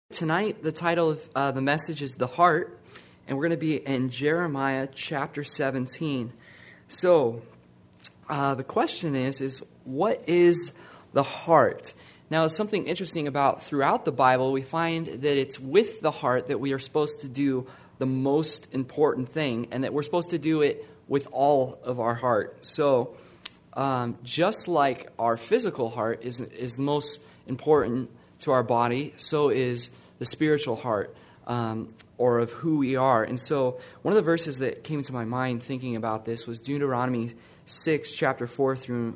Tonight, the title of the message is The Heart, and we're going to be in Jeremiah chapter 17. So, the question is what is the heart? Now, something interesting about throughout the Bible, we find that it's with the heart that we are supposed to do the most important thing, and that we're supposed to do it with all of our heart. So, just like our physical heart is most important to our body, so is the spiritual heart, or of who we are. And so one of the verses that came to my mind thinking about this was Deuteronomy 6, verse 4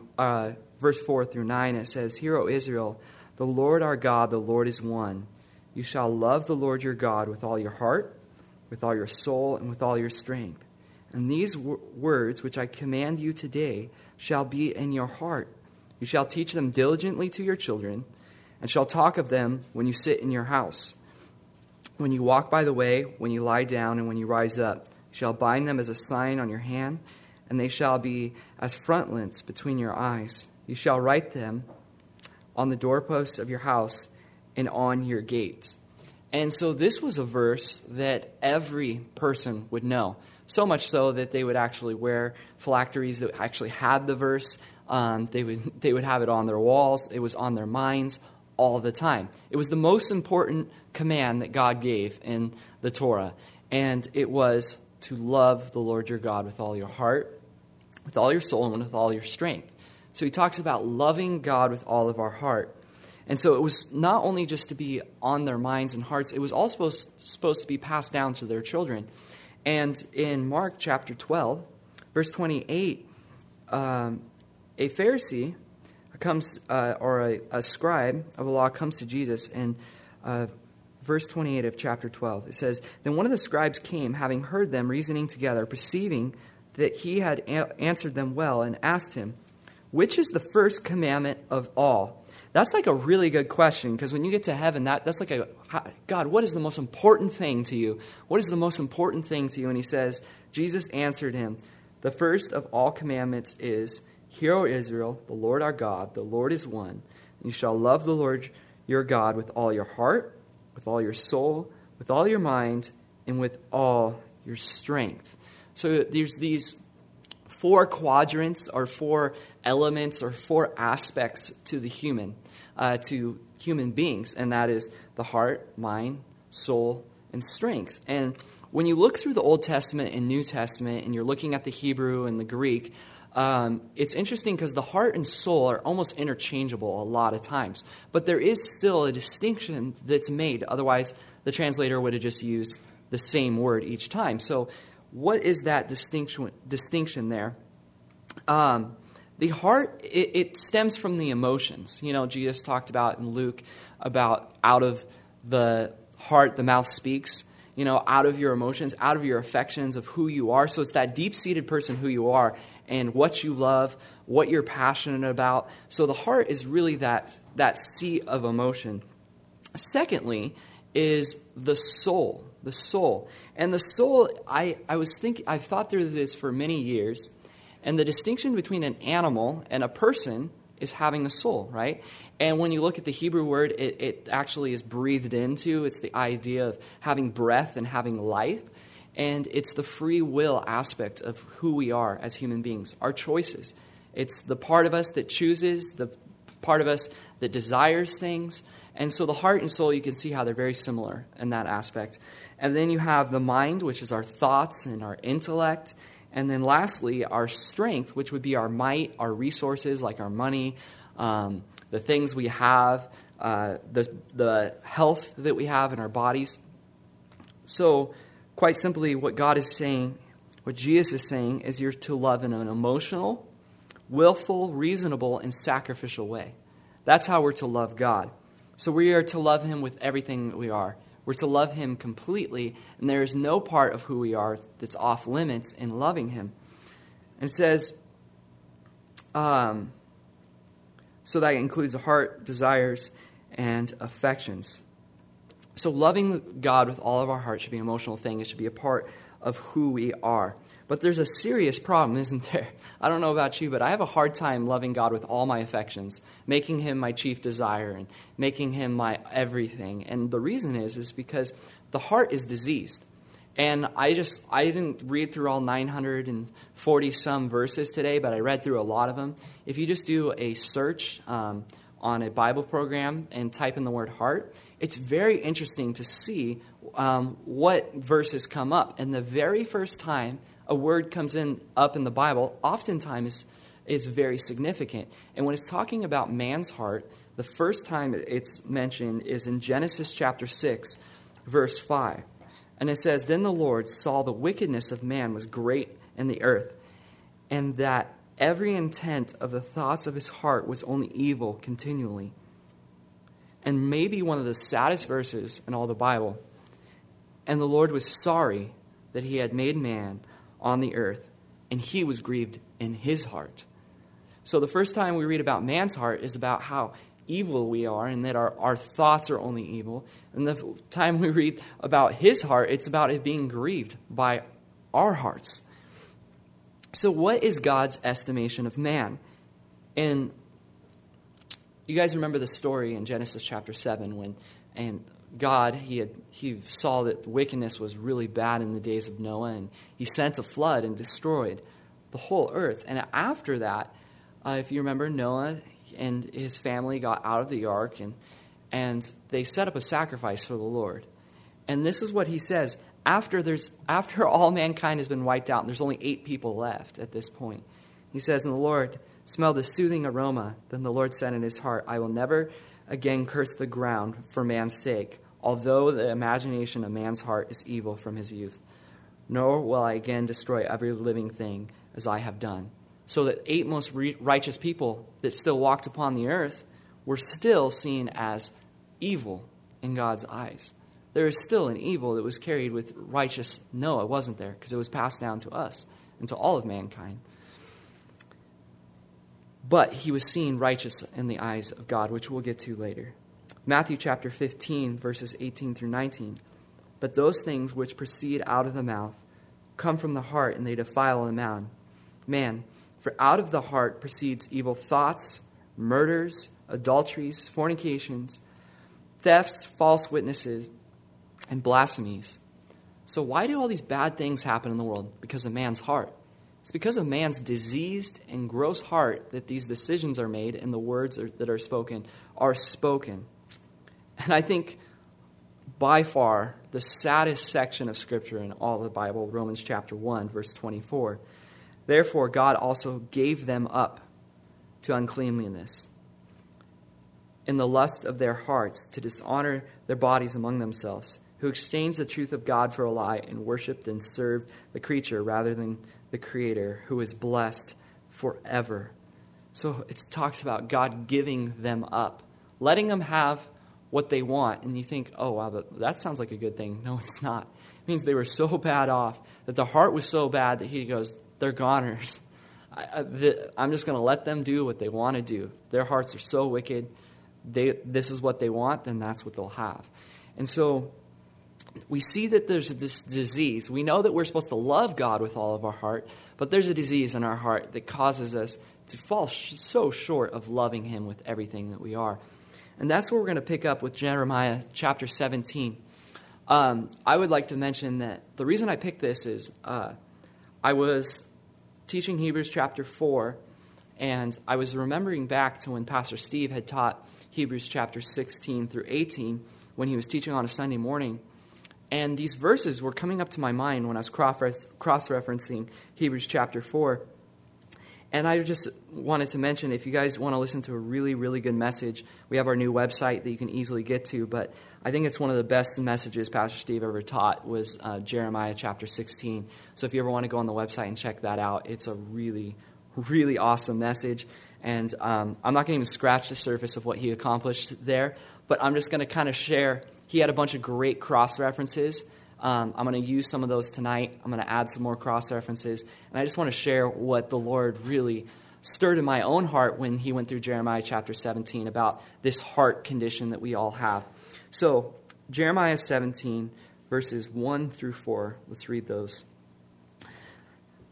through 9. It says, "Hear, O Israel, the Lord our God, the Lord is one. You shall love the Lord your God with all your heart, with all your soul, and with all your strength. And these words which I command you today shall be in your heart. You shall teach them diligently to your children, and shall talk of them when you sit in your house, when you walk by the way, when you lie down, and when you rise up. You shall bind them as a sign on your hand, and they shall be as frontlets between your eyes. You shall write them on the doorposts of your house and on your gates." And so this was a verse that every person would know, so much so that they would actually wear phylacteries that actually had the verse. They would have it on their walls. It was on their minds all the time. It was the most important command that God gave in the Torah, and it was to love the Lord your God with all your heart, with all your soul, and with all your strength. So he talks about loving God with all of our heart. And so it was not only just to be on their minds and hearts, it was also supposed to be passed down to their children. And in Mark chapter 12, verse 28, a Pharisee comes, or a scribe of the law comes to Jesus in verse 28 of chapter 12. It says, "Then one of the scribes came, having heard them reasoning together, perceiving that he had answered them well, and asked him, 'Which is the first commandment of all?'" That's like a really good question, because when you get to heaven, that's like God, what is the most important thing to you? What is the most important thing to you? And he says, Jesus answered him, "The first of all commandments is, Hear, O Israel, the Lord our God, the Lord is one. And you shall love the Lord your God with all your heart, with all your soul, with all your mind, and with all your strength." So there's these four quadrants, or four elements, or four aspects to human beings, and that is the heart, mind, soul, and strength. And when you look through the Old Testament and New Testament, and you're looking at the Hebrew and the Greek, it's interesting because the heart and soul are almost interchangeable a lot of times. But there is still a distinction that's made. Otherwise, the translator would have just used the same word each time. So what is that distinction there? The heart, it stems from the emotions. You know, Jesus talked about in Luke about out of the heart, the mouth speaks. You know, out of your emotions, out of your affections of who you are. So it's that deep-seated person who you are and what you love, what you're passionate about. So the heart is really that seat of emotion. Secondly is the soul. The soul. And the soul, I've thought through this for many years, and the distinction between an animal and a person is having a soul, right? And when you look at the Hebrew word, it actually is breathed into. It's the idea of having breath and having life. And it's the free will aspect of who we are as human beings, our choices. It's the part of us that chooses, the part of us that desires things. And so the heart and soul, you can see how they're very similar in that aspect. And then you have the mind, which is our thoughts and our intellect. And then lastly, our strength, which would be our might, our resources, like our money, the things we have, the health that we have in our bodies. So quite simply, what God is saying, what Jesus is saying, is you're to love in an emotional, willful, reasonable, and sacrificial way. That's how we're to love God. So we are to love Him with everything that we are. We're to love Him completely, and there is no part of who we are that's off limits in loving Him. And it says, so that includes the heart, desires, and affections. So loving God with all of our heart should be an emotional thing. It should be a part of who we are. But there's a serious problem, isn't there? I don't know about you, but I have a hard time loving God with all my affections, making him my chief desire and making him my everything. And the reason is because the heart is diseased. And I didn't read through all 940 some verses today, but I read through a lot of them. If you just do a search on a Bible program and type in the word heart, it's very interesting to see what verses come up. And the very first time a word comes up in the Bible, oftentimes is very significant. And when it's talking about man's heart, the first time it's mentioned is in Genesis chapter 6, verse 5. And it says, "Then the Lord saw the wickedness of man was great in the earth, and that every intent of the thoughts of his heart was only evil continually." And maybe one of the saddest verses in all the Bible. "And the Lord was sorry that he had made man on the earth, and he was grieved in his heart." So the first time we read about man's heart is about how evil we are and that our thoughts are only evil. And the time we read about his heart, it's about it being grieved by our hearts. So what is God's estimation of man? And you guys remember the story in Genesis chapter 7 when God, he saw that the wickedness was really bad in the days of Noah, and he sent a flood and destroyed the whole earth. And after that, if you remember, Noah and his family got out of the ark, and they set up a sacrifice for the Lord. And this is what he says, after all mankind has been wiped out, and there's only 8 people left at this point. He says, "And the Lord smelled a soothing aroma. Then the Lord said in his heart, I will never again curse the ground for man's sake, although the imagination of man's heart is evil from his youth. Nor will I again destroy every living thing as I have done." So the 8 most righteous people that still walked upon the earth were still seen as evil in God's eyes. There is still an evil that was carried with righteous Noah, wasn't there? Because it was passed down to us and to all of mankind. But he was seen righteous in the eyes of God, which we'll get to later. Matthew chapter 15, verses 18 through 19. "But those things which proceed out of the mouth come from the heart, and they defile the man. For out of the heart proceeds evil thoughts, murders, adulteries, fornications, thefts, false witnesses, and blasphemies." So why do all these bad things happen in the world? Because of man's heart. It's because of man's diseased and gross heart that these decisions are made and the words that are spoken are spoken. And I think by far the saddest section of Scripture in all the Bible, Romans chapter 1, verse 24. "Therefore God also gave them up to uncleanliness in the lust of their hearts, to dishonor their bodies among themselves, who exchanged the truth of God for a lie and worshipped and served the creature rather than the Creator, who is blessed forever." So it talks about God giving them up, letting them have what they want. And you think, oh, wow, that sounds like a good thing. No, it's not. It means they were so bad off, that the heart was so bad that he goes, they're goners. I'm just going to let them do what they want to do. Their hearts are so wicked. This is what they want, then that's what they'll have. And so we see that there's this disease. We know that we're supposed to love God with all of our heart, but there's a disease in our heart that causes us to fall so short of loving him with everything that we are. And that's where we're going to pick up with Jeremiah chapter 17. I would like to mention that the reason I picked this is I was teaching Hebrews chapter 4, and I was remembering back to when Pastor Steve had taught Hebrews chapter 16 through 18 when he was teaching on a Sunday morning. And these verses were coming up to my mind when I was cross-referencing Hebrews chapter 4. And I just wanted to mention, if you guys want to listen to a really, really good message, we have our new website that you can easily get to. But I think it's one of the best messages Pastor Steve ever taught was Jeremiah chapter 16. So if you ever want to go on the website and check that out, it's a really, really awesome message. And I'm not going to even scratch the surface of what he accomplished there, but I'm just going to kind of share. He had a bunch of great cross-references. I'm going to use some of those tonight. I'm going to add some more cross-references. And I just want to share what the Lord really stirred in my own heart when he went through Jeremiah chapter 17 about this heart condition that we all have. So, Jeremiah 17, verses 1 through 4. Let's read those.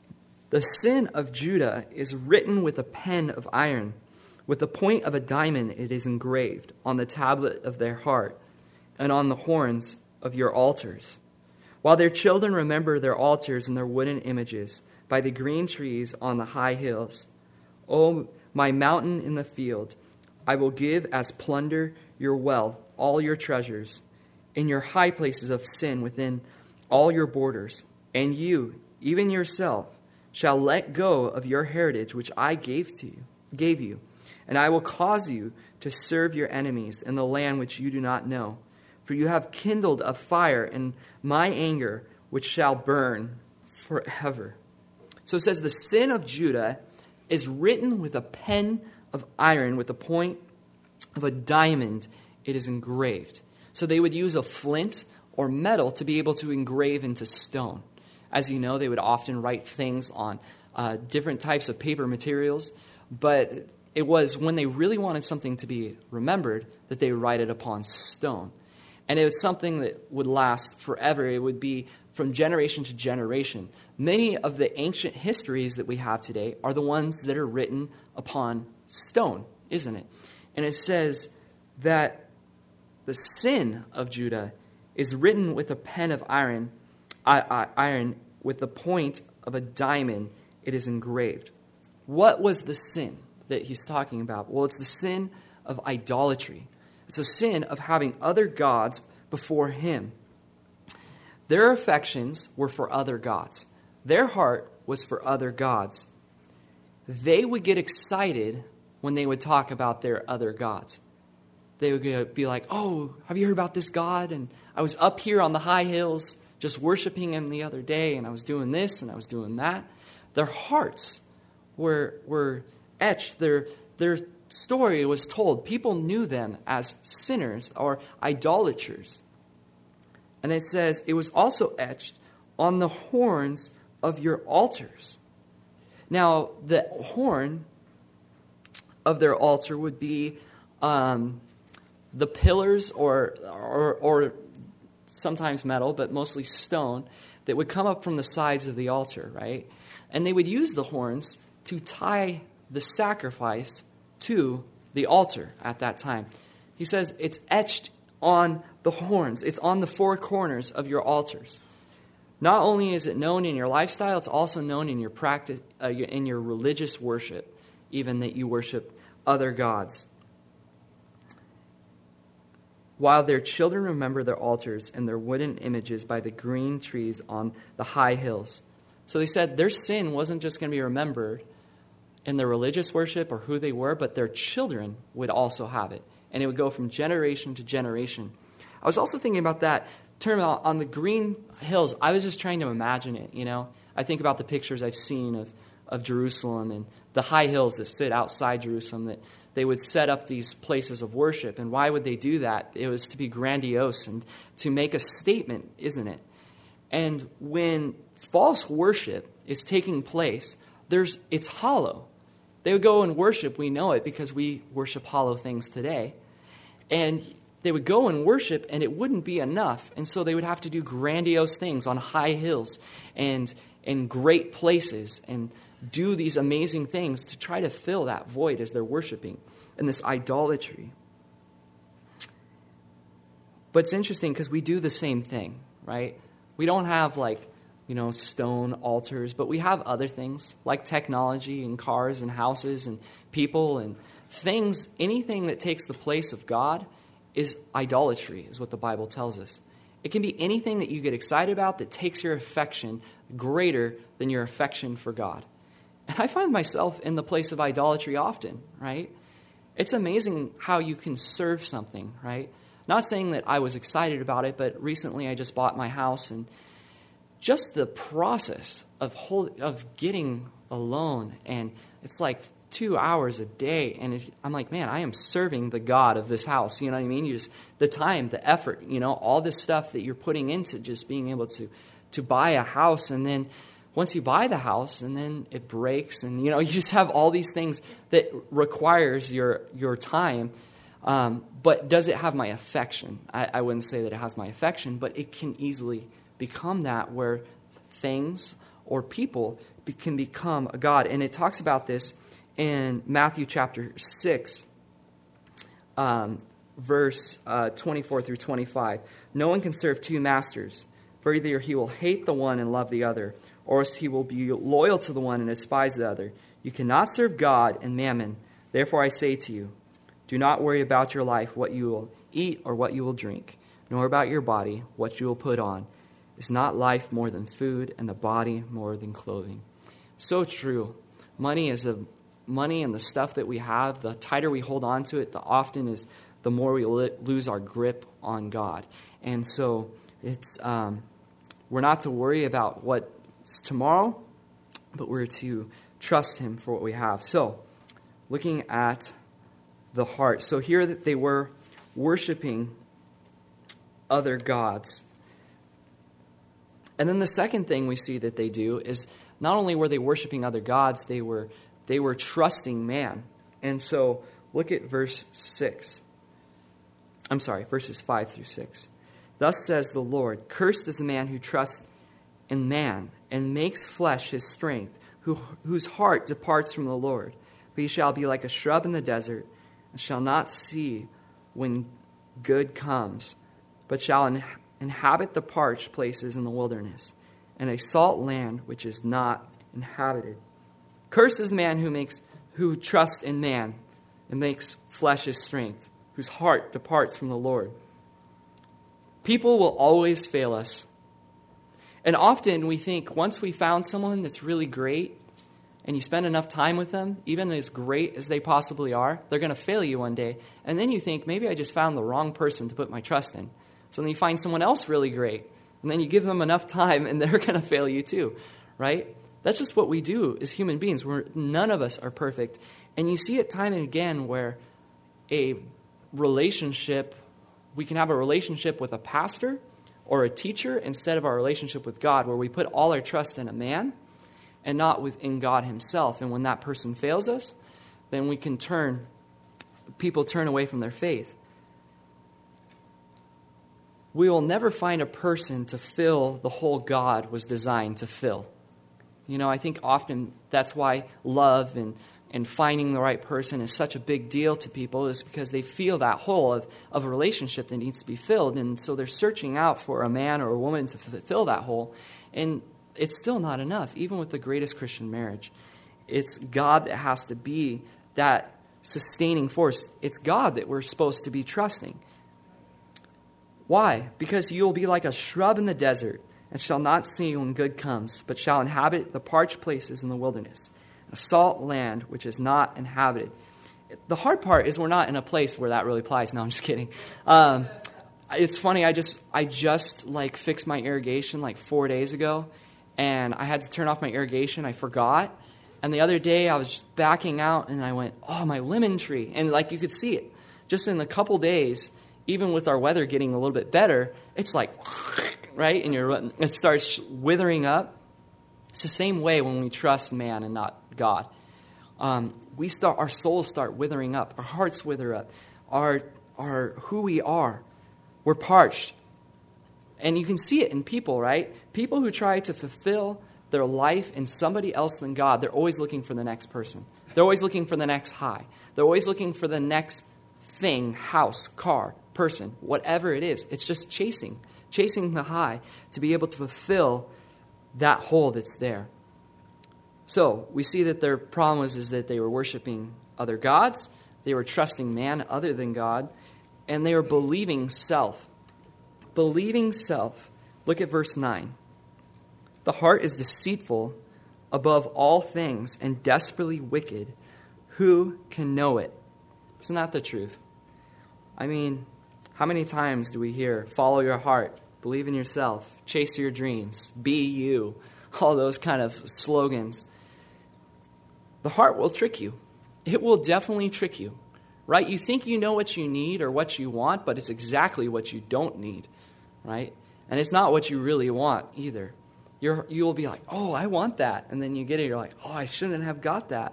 The sin of Judah is written with a pen of iron. With the point of a diamond it is engraved on the tablet of their heart and on the horns of your altars. While their children remember their altars and their wooden images by the green trees on the high hills. O my mountain in the field, I will give as plunder your wealth, all your treasures, in your high places of sin within all your borders. And you, even yourself, shall let go of your heritage which I gave you, and I will cause you to serve your enemies in the land which you do not know. For you have kindled a fire in my anger, which shall burn forever. So it says the sin of Judah is written with a pen of iron, with the point of a diamond, it is engraved. So they would use a flint or metal to be able to engrave into stone. As you know, they would often write things on different types of paper materials, but it was when they really wanted something to be remembered that they would write it upon stone. And it was something that would last forever. It would be from generation to generation. Many of the ancient histories that we have today are the ones that are written upon stone, isn't it? And it says that the sin of Judah is written with a pen of iron, with the point of a diamond, it is engraved. What was the sin that he's talking about? Well, it's the sin of idolatry. It's a sin of having other gods before him. Their affections were for other gods. Their heart was for other gods. They would get excited when they would talk about their other gods. They would be like, oh, have you heard about this God? And I was up here on the high hills just worshiping him the other day, and I was doing this and I was doing that. Their hearts were etched. Their story was told. People knew them as sinners or idolaters. And it says it was also etched on the horns of your altars. Now, the horn of their altar would be the pillars or sometimes metal, but mostly stone, that would come up from the sides of the altar, right? And they would use the horns to tie the sacrifice to the altar at that time. He says it's etched on the horns. It's on the four corners of your altars. Not only is it known in your lifestyle, it's also known in your practice, in your religious worship, even that you worship other gods. While their children remember their altars and their wooden images by the green trees on the high hills. So they said their sin wasn't just going to be remembered in their religious worship or who they were, but their children would also have it. And it would go from generation to generation. I was also thinking about that term on the green hills. I was just trying to imagine it, you know. I think about the pictures I've seen of Jerusalem and the high hills that sit outside Jerusalem, that they would set up these places of worship. And why would they do that? It was to be grandiose and to make a statement, isn't it? And when false worship is taking place, it's hollow. They would go and worship. We know it because we worship hollow things today. And they would go and worship, and it wouldn't be enough. And so they would have to do grandiose things on high hills and in great places and do these amazing things to try to fill that void as they're worshiping and this idolatry. But it's interesting because we do the same thing, right? We don't have stone altars, but we have other things like technology and cars and houses and people and things. Anything that takes the place of God is idolatry, is what the Bible tells us. It can be anything that you get excited about that takes your affection greater than your affection for God. And I find myself in the place of idolatry often, right? It's amazing how you can serve something, right? Not saying that I was excited about it, but recently I just bought my house, and just the process of getting a loan, and it's like 2 hours a day, and I'm like, man, I am serving the God of this house. You know what I mean? The time, the effort, all this stuff that you're putting into just being able to buy a house, and then once you buy the house, and then it breaks, and you just have all these things that requires your time. But does it have my affection? I wouldn't say that it has my affection, but it can easily become that, where things or people can become a god. And it talks about this in Matthew chapter 6, verse 24 through 25. No one can serve two masters, for either he will hate the one and love the other, or else he will be loyal to the one and despise the other. You cannot serve God and mammon. Therefore I say to you, do not worry about your life, what you will eat or what you will drink, nor about your body, what you will put on. Is not life more than food, and the body more than clothing? So true. Money and the stuff that we have, the tighter we hold on to it, the more we lose our grip on God. And so we're not to worry about what's tomorrow, but we're to trust Him for what we have. So, looking at the heart. So here that they were worshiping other gods. And then the second thing we see that they do is not only were they worshiping other gods, they were trusting man. And so look at verses 5 through 6. Thus says the Lord, cursed is the man who trusts in man and makes flesh his strength, whose heart departs from the Lord. For he shall be like a shrub in the desert, and shall not see when good comes, but shall inhabit the parched places in the wilderness, and a salt land which is not inhabited. Cursed is the man who trusts in man and makes flesh his strength, whose heart departs from the Lord. People will always fail us. And often we think once we found someone that's really great, and you spend enough time with them, even as great as they possibly are, they're going to fail you one day. And then you think, maybe I just found the wrong person to put my trust in. So then you find someone else really great, and then you give them enough time, and they're going to fail you too, right? That's just what we do as human beings. None of us are perfect. And you see it time and again where we can have a relationship with a pastor or a teacher instead of our relationship with God, where we put all our trust in a man and not in God Himself. And when that person fails us, then people turn away from their faith. We will never find a person to fill the hole God was designed to fill. I think often that's why love and finding the right person is such a big deal to people, is because they feel that hole of a relationship that needs to be filled. And so they're searching out for a man or a woman to fill that hole. And it's still not enough, even with the greatest Christian marriage. It's God that has to be that sustaining force. It's God that we're supposed to be trusting. Why? Because you'll be like a shrub in the desert, and shall not see when good comes, but shall inhabit the parched places in the wilderness, a salt land which is not inhabited. The hard part is we're not in a place where that really applies. No, I'm just kidding. It's funny, I just fixed my irrigation 4 days ago, and I had to turn off my irrigation. I forgot. And the other day I was just backing out, and I went, oh, my lemon tree. And you could see it. Just in a couple days, even with our weather getting a little bit better, it's right? And it starts withering up. It's the same way when we trust man and not God. Our souls start withering up. Our hearts wither up. Our who we are. We're parched. And you can see it in people, right? People who try to fulfill their life in somebody else than God, they're always looking for the next person. They're always looking for the next high. They're always looking for the next thing, house, car, person, whatever it is. It's just chasing the high to be able to fulfill that hole that's there. So we see that their problem is that they were worshiping other gods, they were trusting man other than God, and they were believing self. Believing self. Look at verse 9. The heart is deceitful above all things and desperately wicked. Who can know it? Isn't that the truth? I mean, how many times do we hear, follow your heart, believe in yourself, chase your dreams, be you, all those kind of slogans. The heart will trick you. It will definitely trick you, right? You think you know what you need or what you want, but it's exactly what you don't need, right? And it's not what you really want either. You will be like, oh, I want that. And then you get it, you're like, oh, I shouldn't have got that.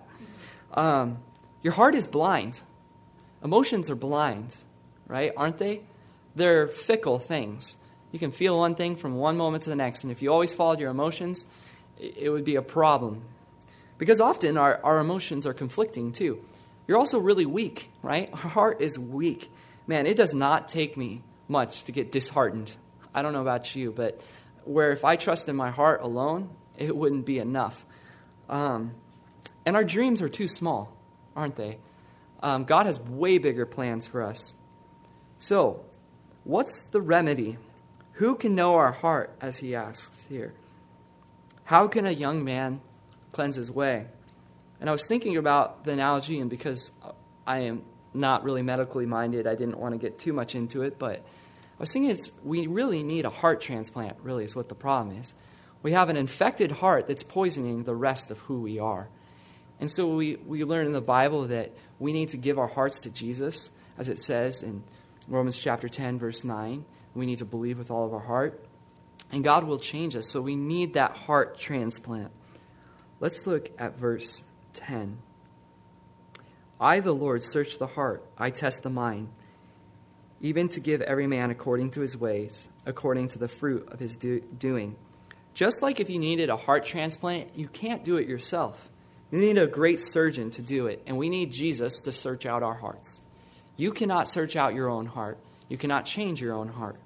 Your heart is blind. Emotions are blind, right? Aren't they? They're fickle things. You can feel one thing from one moment to the next. And if you always followed your emotions, it would be a problem. Because often our emotions are conflicting too. You're also really weak, right? Our heart is weak. Man, it does not take me much to get disheartened. I don't know about you, but where if I trust in my heart alone, it wouldn't be enough. And our dreams are too small, aren't they? God has way bigger plans for us. So, what's the remedy? Who can know our heart, as he asks here? How can a young man cleanse his way? And I was thinking about the analogy, and because I am not really medically minded, I didn't want to get too much into it, but I was thinking we really need a heart transplant, really, is what the problem is. We have an infected heart that's poisoning the rest of who we are. And so we learn in the Bible that we need to give our hearts to Jesus, as it says in Romans chapter 10, verse 9. We need to believe with all of our heart. And God will change us, so we need that heart transplant. Let's look at verse 10. I, the Lord, search the heart. I test the mind, even to give every man according to his ways, according to the fruit of his doing. Just like if you needed a heart transplant, you can't do it yourself. You need a great surgeon to do it, and we need Jesus to search out our hearts. You cannot search out your own heart. You cannot change your own heart.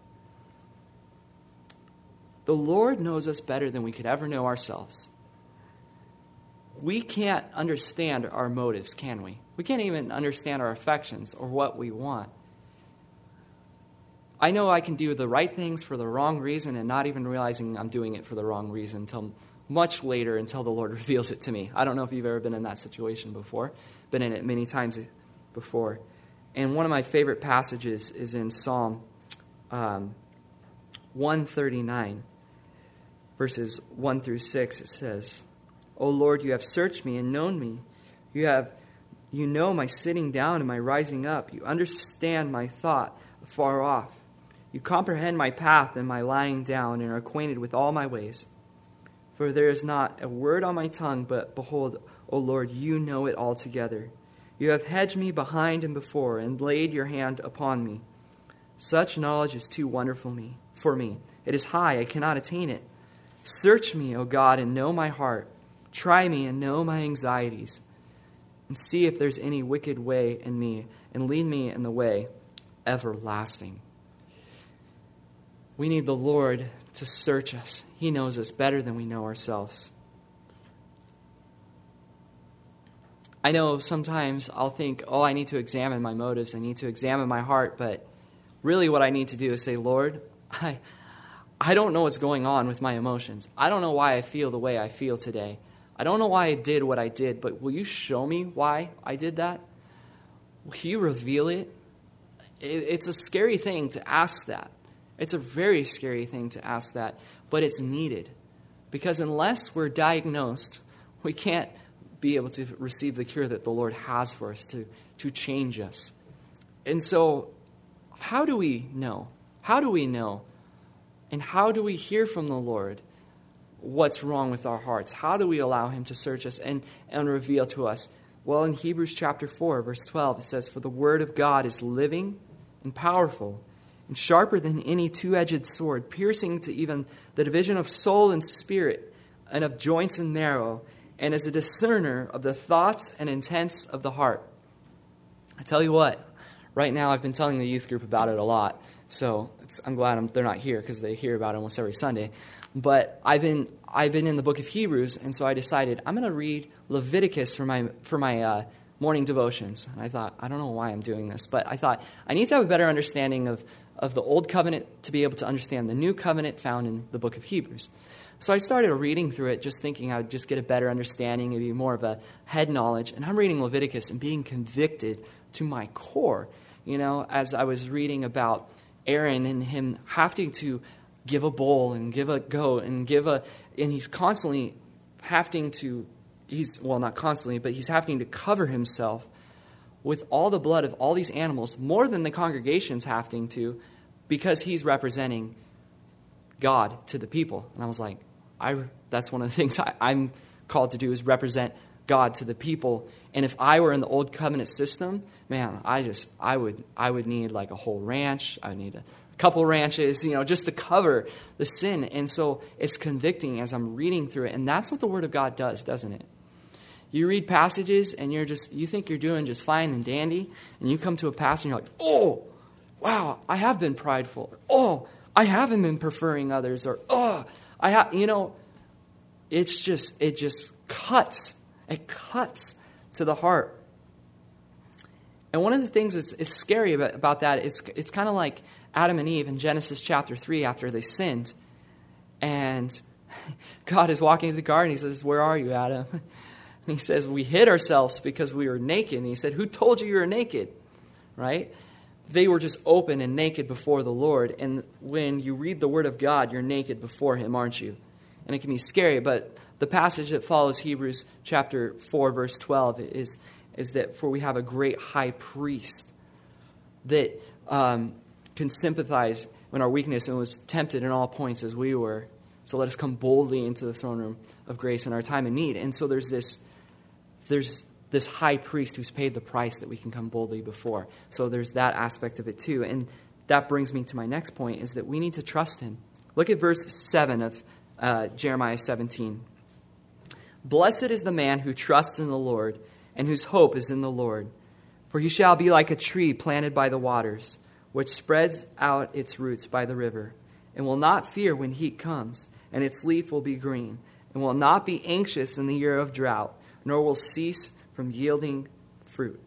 The Lord knows us better than we could ever know ourselves. We can't understand our motives, can we? We can't even understand our affections or what we want. I know I can do the right things for the wrong reason and not even realizing I'm doing it for the wrong reason until much later, until the Lord reveals it to me. I don't know if you've ever been in that situation before. Been in it many times before. And one of my favorite passages is in Psalm 139, verses 1 through 6. It says, O Lord, you have searched me and known me. You know my sitting down and my rising up. You understand my thought afar off. You comprehend my path and my lying down, and are acquainted with all my ways. For there is not a word on my tongue, but behold, O Lord, you know it altogether. You have hedged me behind and before, and laid your hand upon me. Such knowledge is too wonderful for me. It is high, I cannot attain it. Search me, O God, and know my heart. Try me and know my anxieties. And see if there's any wicked way in me, and lead me in the way everlasting. We need the Lord to search us. He knows us better than we know ourselves. I know sometimes I'll think, I need to examine my motives. I need to examine my heart. But really what I need to do is say, Lord, I don't know what's going on with my emotions. I don't know why I feel the way I feel today. I don't know why I did what I did, but will you show me why I did that? Will you reveal it? It's a scary thing to ask that. It's a very scary thing to ask that, but it's needed. Because unless we're diagnosed, we can't be able to receive the cure that the Lord has for us to change us. And so, how do we know? How do we know? And how do we hear from the Lord what's wrong with our hearts? How do we allow him to search us and reveal to us? Well, in Hebrews chapter 4, verse 12, it says, For the word of God is living and powerful, and sharper than any two-edged sword, piercing to even the division of soul and spirit, and of joints and marrow, and is a discerner of the thoughts and intents of the heart. I tell you what, right now I've been telling the youth group about it a lot, so I'm glad they're not here because they hear about it almost every Sunday. But I've been in the book of Hebrews, and so I decided I'm going to read Leviticus for my morning devotions. And I thought, I don't know why I'm doing this, but I thought I need to have a better understanding of the Old Covenant to be able to understand the New Covenant found in the book of Hebrews. So I started reading through it, just thinking I would just get a better understanding, maybe more of a head knowledge. And I'm reading Leviticus and being convicted to my core, as I was reading about Aaron and him having to give a bull and give a goat and he's constantly having to, not constantly, but he's having to cover himself with all the blood of all these animals, more than the congregation's having to, because he's representing God to the people. And I was like, that's one of the things I'm called to do, is represent God to the people. And if I were in the Old Covenant system, man, I would need like a whole ranch. I would need a couple ranches, just to cover the sin. And so it's convicting as I'm reading through it. And that's what the Word of God does, doesn't it? You read passages and you think you're doing just fine and dandy, and you come to a passage and you're like, oh, wow, I have been prideful. Oh, I haven't been preferring others. Or, oh, it just cuts. It cuts to the heart. And one of the things that's scary about that, it's kind of like Adam and Eve in Genesis chapter 3 after they sinned. And God is walking in the garden. He says, where are you, Adam? And he says, we hid ourselves because we were naked. And he said, who told you were naked? Right? They were just open and naked before the Lord. And when you read the Word of God, you're naked before Him, aren't you? And it can be scary, but the passage that follows Hebrews chapter 4, verse 12 is that for we have a great high priest that can sympathize in our weakness and was tempted in all points as we were. So let us come boldly into the throne room of grace in our time of need. And so there's this high priest who's paid the price that we can come boldly before. So there's that aspect of it too. And that brings me to my next point, is that we need to trust Him. Look at verse 7 of Jeremiah 17. Blessed is the man who trusts in the Lord and whose hope is in the Lord. For he shall be like a tree planted by the waters, which spreads out its roots by the river, and will not fear when heat comes, and its leaf will be green, and will not be anxious in the year of drought, nor will cease from yielding fruit.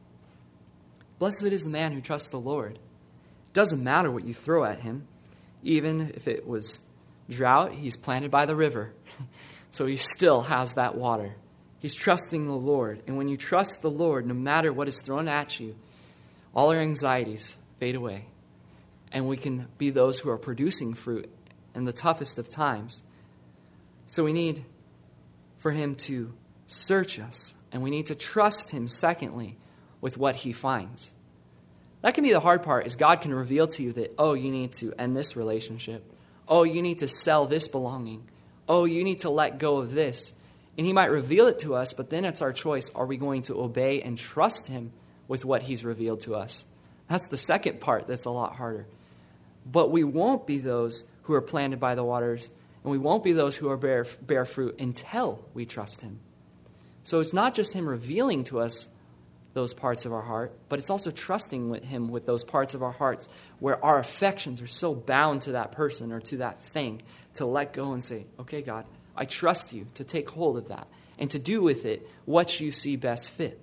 Blessed is the man who trusts the Lord. It doesn't matter what you throw at him. Even if it was drought, he's planted by the river. So he still has that water. He's trusting the Lord. And when you trust the Lord, no matter what is thrown at you, all our anxieties fade away. And we can be those who are producing fruit in the toughest of times. So we need for Him to search us. And we need to trust Him, secondly, with what He finds. That can be the hard part, is God can reveal to you that, oh, you need to end this relationship. Oh, you need to sell this belonging. Oh, you need to let go of this. And He might reveal it to us, but then it's our choice. Are we going to obey and trust Him with what He's revealed to us? That's the second part that's a lot harder. But we won't be those who are planted by the waters, and we won't be those who are bear fruit until we trust Him. So it's not just Him revealing to us those parts of our heart, but it's also trusting with Him with those parts of our hearts where our affections are so bound to that person or to that thing, to let go and say, okay, God, I trust You to take hold of that and to do with it what You see best fit.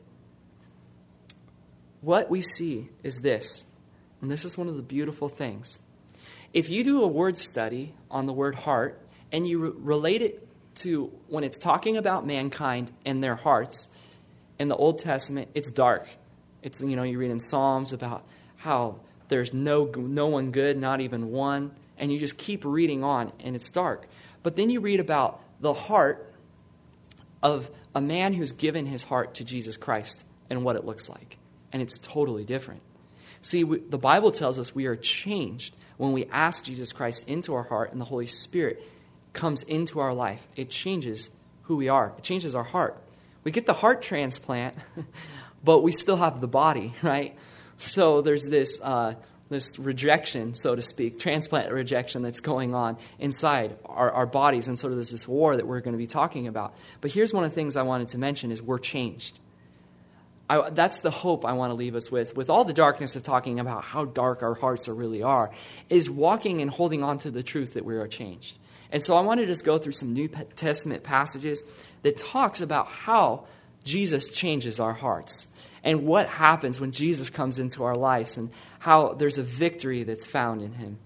What we see is this, and this is one of the beautiful things. If you do a word study on the word heart and you relate it to when it's talking about mankind and their hearts, in the Old Testament, it's dark. It's, you read in Psalms about how there's no one good, not even one, and you just keep reading on, and it's dark. But then you read about the heart of a man who's given his heart to Jesus Christ and what it looks like, and it's totally different. See, the Bible tells us we are changed when we ask Jesus Christ into our heart and the Holy Spirit comes into our life. It changes who we are. It changes our heart. We get the heart transplant, but we still have the body, right? So there's this rejection, so to speak, transplant rejection that's going on inside our bodies. And so there's this war that we're going to be talking about. But here's one of the things I wanted to mention is we're changed. That's the hope I want to leave us with all the darkness of talking about how dark our hearts really are, is walking and holding on to the truth that we are changed. And so I want to just go through some New Testament passages that talks about how Jesus changes our hearts and what happens when Jesus comes into our lives and how there's a victory that's found in Him.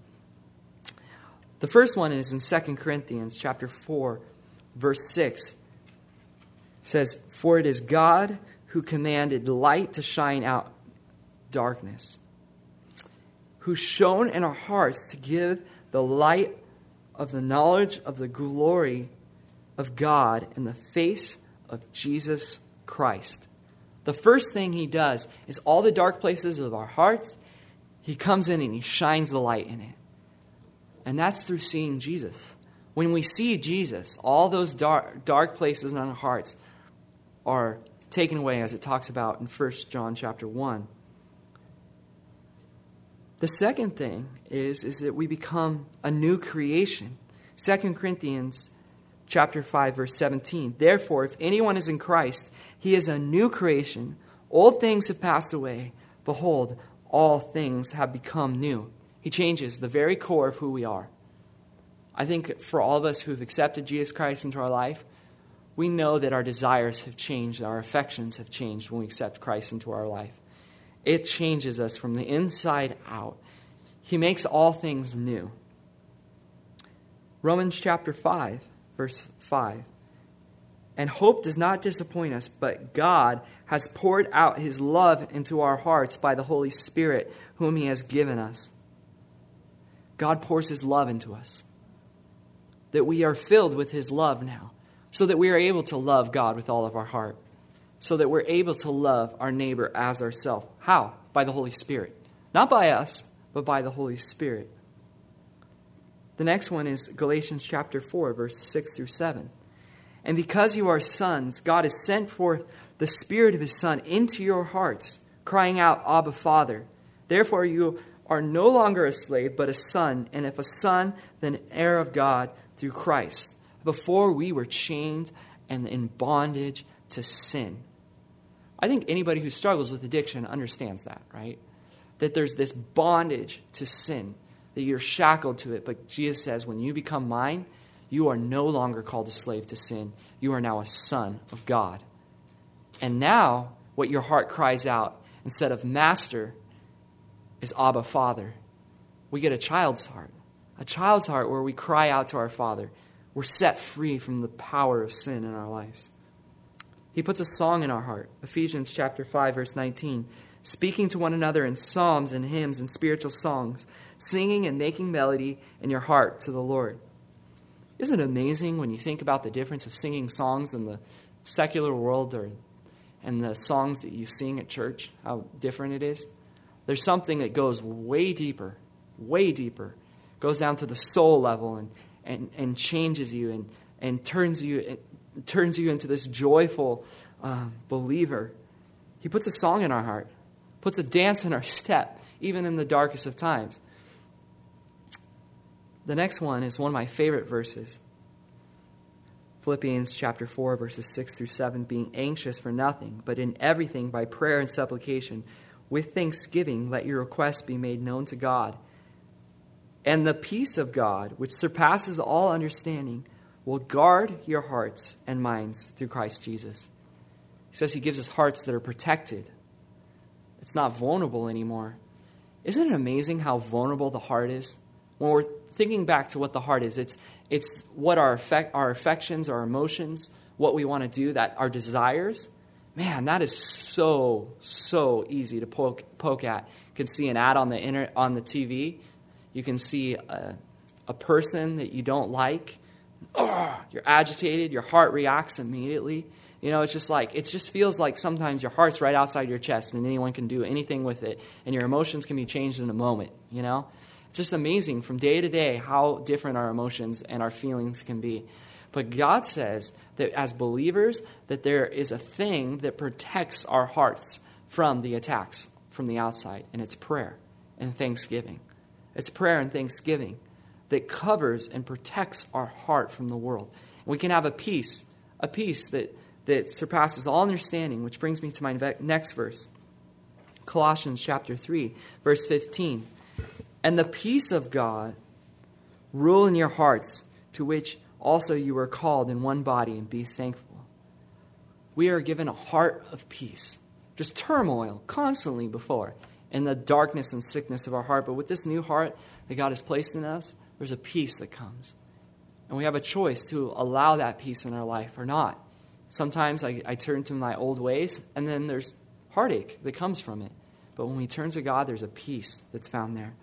The first one is in 2 Corinthians chapter 4, verse 6. It says, "For it is God who commanded light to shine out darkness, who shone in our hearts to give the light of the knowledge of the glory of God in the face of Jesus Christ." The first thing He does is all the dark places of our hearts, He comes in and He shines the light in it. And that's through seeing Jesus. When we see Jesus, all those dark places in our hearts are taken away, as it talks about in 1 John chapter 1. The second thing is that we become a new creation. 2 Corinthians chapter 5, verse 17. Therefore, if anyone is in Christ, he is a new creation. Old things have passed away. Behold, all things have become new. He changes the very core of who we are. I think for all of us who have accepted Jesus Christ into our life, we know that our desires have changed, our affections have changed when we accept Christ into our life. It changes us from the inside out. He makes all things new. Romans chapter 5, verse 5. And hope does not disappoint us, but God has poured out his love into our hearts by the Holy Spirit, whom he has given us. God pours his love into us, that we are filled with his love now, so that we are able to love God with all of our heart, so that we're able to love our neighbor as ourselves. How? By the Holy Spirit. Not by us, but by the Holy Spirit. The next one is Galatians chapter 4, verse 6 through 7. And because you are sons, God has sent forth the Spirit of his Son into your hearts, crying out, Abba, Father. Therefore you are no longer a slave, but a son, and if a son, then heir of God through Christ. Before we were chained and in bondage to sin. I think anybody who struggles with addiction understands that, right? That there's this bondage to sin, that you're shackled to it. But Jesus says, when you become mine, you are no longer called a slave to sin. You are now a son of God. And now, what your heart cries out, instead of master, is Abba, Father. We get a child's heart where we cry out to our Father. We're set free from the power of sin in our lives. He puts a song in our heart. Ephesians chapter 5, verse 19. Speaking to one another in psalms and hymns and spiritual songs, singing and making melody in your heart to the Lord. Isn't it amazing when you think about the difference of singing songs in the secular world and the songs that you sing at church, how different it is? There's something that goes way deeper, goes down to the soul level and changes you and turns you into this joyful believer. He puts a song in our heart, puts a dance in our step, even in the darkest of times. The next one is one of my favorite verses. Philippians chapter 4, verses 6 through 7, being anxious for nothing, but in everything by prayer and supplication, with thanksgiving, let your requests be made known to God. And the peace of God, which surpasses all understanding, will guard your hearts and minds through Christ Jesus. He says he gives us hearts that are protected. It's not vulnerable anymore. Isn't it amazing how vulnerable the heart is? When we're thinking back to what the heart is, it's what our affections, our emotions, what we want to do, that our desires. Man, that is so easy to poke at. You can see an ad on the TV. You can see a person that you don't like. You're agitated. Your heart reacts immediately. You know, it just feels like sometimes your heart's right outside your chest and anyone can do anything with it. And your emotions can be changed in a moment, you know. It's just amazing from day to day how different our emotions and our feelings can be. But God says that as believers, that there is a thing that protects our hearts from the attacks from the outside, and it's prayer and thanksgiving. It's prayer and thanksgiving that covers and protects our heart from the world. And we can have a peace that surpasses all understanding, which brings me to my next verse. Colossians chapter 3, verse 15. And the peace of God rule in your hearts, to which also you were called in one body, and be thankful. We are given a heart of peace. Just turmoil constantly before in the darkness and sickness of our heart. But with this new heart that God has placed in us, there's a peace that comes. And we have a choice to allow that peace in our life or not. Sometimes I turn to my old ways, and then there's heartache that comes from it. But when we turn to God, there's a peace that's found there.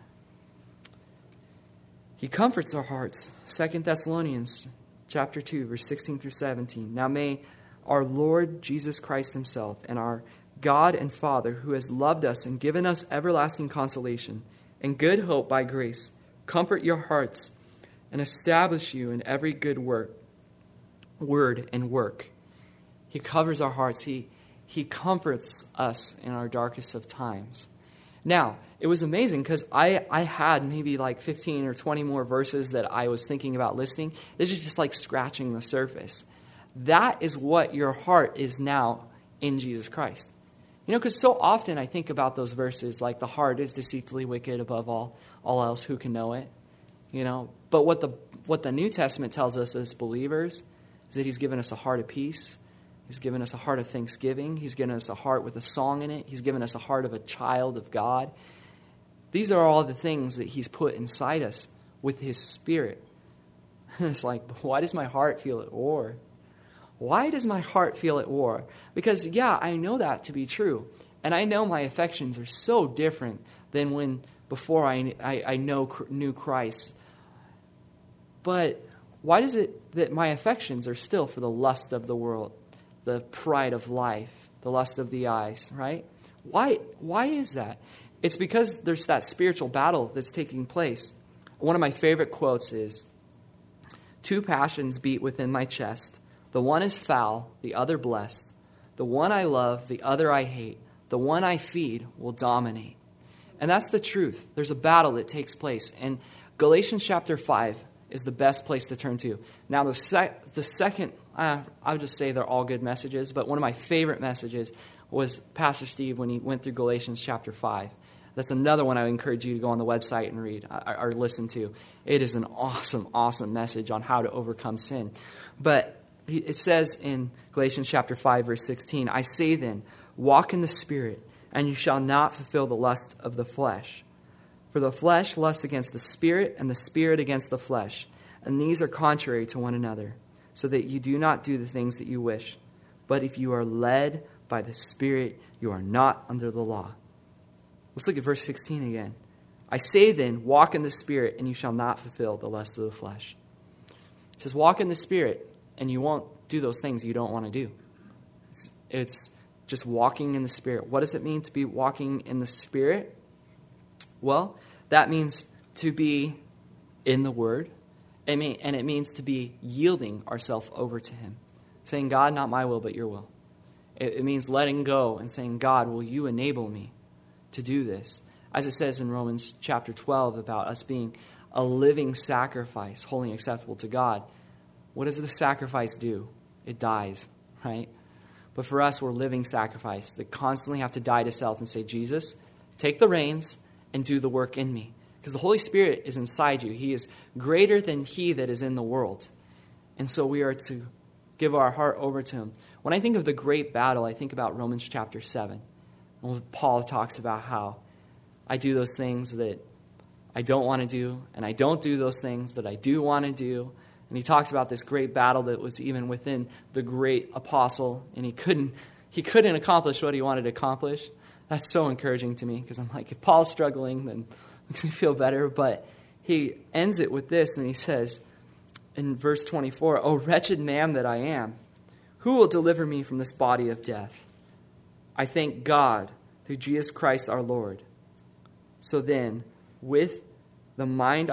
He comforts our hearts. 2 Thessalonians chapter 2, verse 16 through 17. Now may our Lord Jesus Christ himself and our God and Father, who has loved us and given us everlasting consolation and good hope by grace, comfort your hearts and establish you in every good word and work. He covers our hearts. He comforts us in our darkest of times. Now, it was amazing because I had maybe like 15 or 20 more verses that I was thinking about listing. This is just like scratching the surface. That is what your heart is now in Jesus Christ. You know, because so often I think about those verses like the heart is deceitfully wicked above all else, who can know it? You know, but what the New Testament tells us as believers is that he's given us a heart of peace. He's given us a heart of thanksgiving. He's given us a heart with a song in it. He's given us a heart of a child of God. These are all the things that he's put inside us with his Spirit. It's like, why does my heart feel at war? Why does my heart feel at war? Because, yeah, I know that to be true. And I know my affections are so different than when before I knew Christ. But why is it that my affections are still for the lust of the world, the pride of life, the lust of the eyes, right? Why is that? It's because there's that spiritual battle that's taking place. One of my favorite quotes is, "Two passions beat within my chest. The one is foul, the other blessed. The one I love, the other I hate. The one I feed will dominate." And that's the truth. There's a battle that takes place. And Galatians chapter 5 is the best place to turn to. Now, the second, I would just say they're all good messages, but one of my favorite messages was Pastor Steve when he went through Galatians chapter 5. That's another one I would encourage you to go on the website and read or listen to. It is an awesome, awesome message on how to overcome sin. But it says in Galatians chapter 5, verse 16, "I say then, walk in the Spirit, and you shall not fulfill the lust of the flesh. For the flesh lusts against the Spirit, and the Spirit against the flesh. And these are contrary to one another, so that you do not do the things that you wish. But if you are led by the Spirit, you are not under the law." Let's look at verse 16 again. "I say then, walk in the Spirit, and you shall not fulfill the lust of the flesh." It says, walk in the Spirit, and you won't do those things you don't want to do. It's just walking in the Spirit. What does it mean to be walking in the Spirit? Well, that means to be in the Word. And it means to be yielding ourselves over to Him. Saying, "God, not my will, but your will." It means letting go and saying, "God, will you enable me to do this?" As it says in Romans chapter 12 about us being a living sacrifice, holy and acceptable to God. What does the sacrifice do? It dies, right? But for us, we're living sacrifice that constantly have to die to self and say, "Jesus, take the reins and do the work in me." Because the Holy Spirit is inside you. He is greater than he that is in the world. And so we are to give our heart over to him. When I think of the great battle, I think about Romans chapter 7. When Paul talks about how I do those things that I don't want to do, and I don't do those things that I do want to do. And he talks about this great battle that was even within the great apostle, and he couldn't accomplish what he wanted to accomplish. That's so encouraging to me, because I'm like, if Paul's struggling, then it makes me feel better. But he ends it with this, and he says in verse 24, "O wretched man that I am, who will deliver me from this body of death? I thank God through Jesus Christ our Lord. So then, with the mind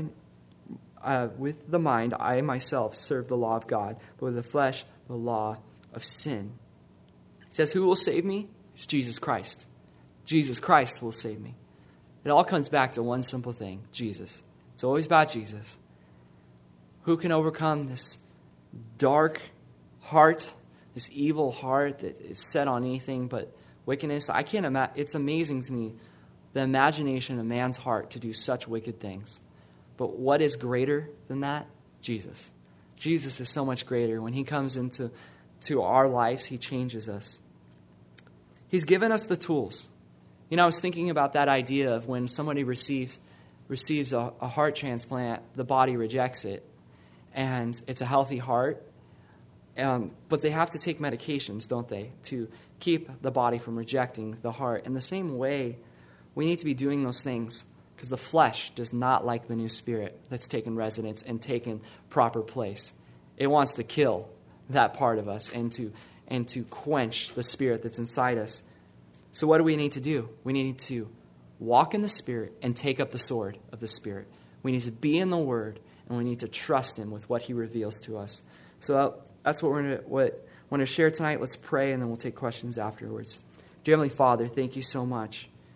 I myself serve the law of God, but with the flesh, the law of sin." He says, who will save me? It's Jesus Christ. Jesus Christ will save me. It all comes back to one simple thing, Jesus. It's always about Jesus. Who can overcome this dark heart, this evil heart that is set on anything but wickedness? I can't imagine. It's amazing to me, the imagination of man's heart to do such wicked things. But what is greater than that? Jesus. Jesus is so much greater. When he comes into our lives, he changes us. He's given us the tools. You know, I was thinking about that idea of when somebody receives a heart transplant, the body rejects it. And it's a healthy heart. But they have to take medications, don't they, to keep the body from rejecting the heart. In the same way, we need to be doing those things because the flesh does not like the new spirit that's taken residence and taken proper place. It wants to kill that part of us and to quench the spirit that's inside us. So what do we need to do? We need to walk in the Spirit and take up the sword of the Spirit. We need to be in the Word, and we need to trust Him with what He reveals to us. So that's what we're going to share tonight. Let's pray, and then we'll take questions afterwards. Dear Heavenly Father, thank you so much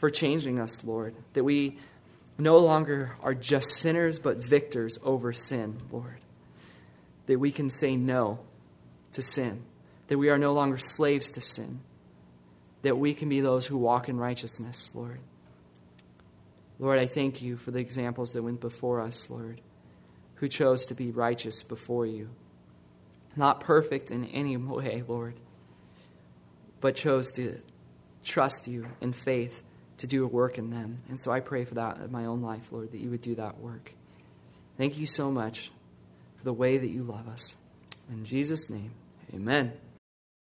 for changing us, Lord, that we no longer are just sinners, but victors over sin, Lord. That we can say no to sin. That we are no longer slaves to sin. That we can be those who walk in righteousness, Lord. Lord, I thank you for the examples that went before us, Lord, who chose to be righteous before you. Not perfect in any way, Lord, but chose to trust you in faith to do a work in them. And so I pray for that in my own life, Lord, that you would do that work. Thank you so much for the way that you love us. In Jesus' name, amen.